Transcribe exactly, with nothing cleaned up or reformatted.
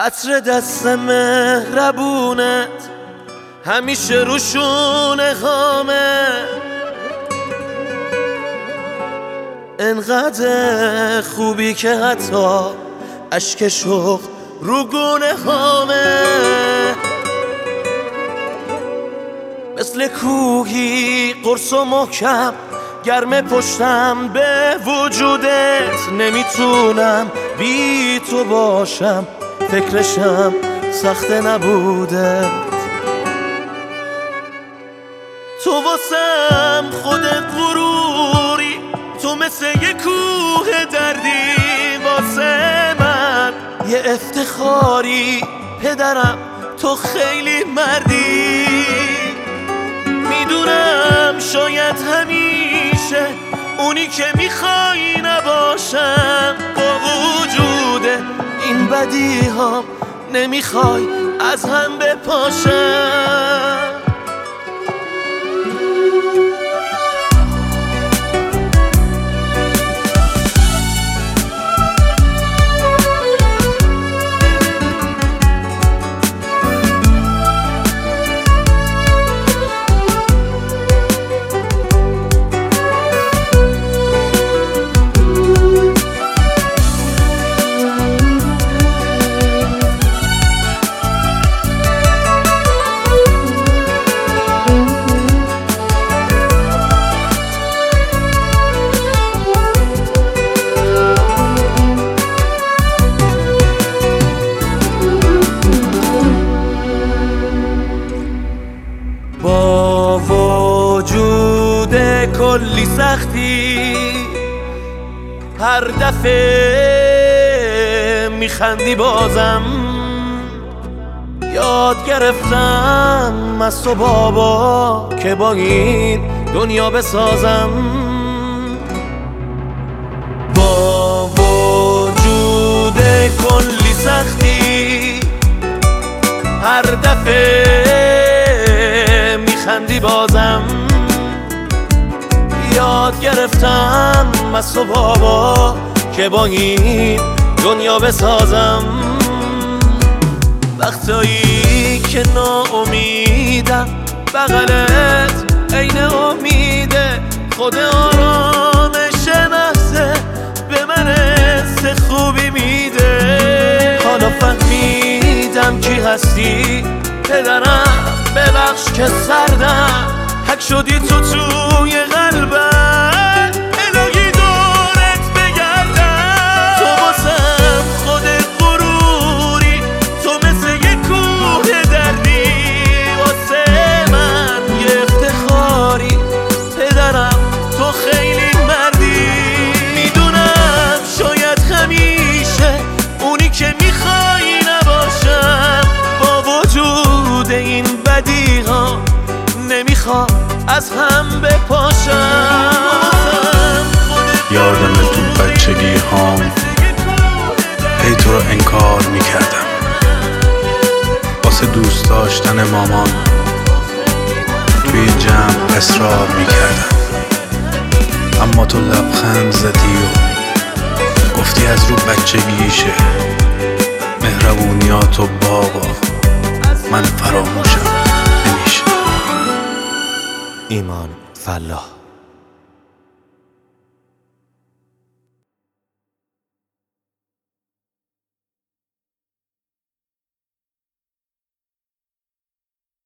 عطر دست مهربونت همیشه رو شونه هامه، انقدر خوبی که حتی اشک شوق رو گونه هامه. مثل کوهی قرص و محکم گرم پشتم به وجودت، نمیتونم بی تو باشم، فکرشم سخته نبودت. تو واسم خودت غروری، تو مثل یه کوه دردی واسه من یه افتخاری. پدرم تو خیلی مردی، میدونم شاید همیشه اونی که میخوای نباشم، با وجود این بدی ها نمیخوای از هم بپاشم. با وجود کلی سختی هر دفعه میخندی بازم، یاد گرفتم از تو بابا که با این دنیا بسازم. با وجود کلی سختی هر دفعه خندی بازم، یاد گرفتم از تو بابا که با این دنیا بسازم. وقتایی که ناامیدم بغلت عین امیده، خود آرامش محضه به من حس خوبی میده. حالا فهمیدم کی هستی پدرم، ببخش که سردم حک شدی تو توی قلبم، الهی دورت بگردم. تو واسم خودت غروری، تو مثل یه کوه دردی واسه من یه افتخاری. پدرم تو خیلی مردی، میدونم شاید همیشه اونی که میخوای نباشم، با وجود این بدی ها نمیخوام از هم بپاشم. یادم تو بچگی هام هی تو رو انکار میکردم، واسه دوست داشتن مامان توی جمع اصرار میکردم، اما تو لبخند زدی و گفتی از رو بچگیشه، مهربونیاتو بابا من فراموشم نمیشه. ایمان فلاح.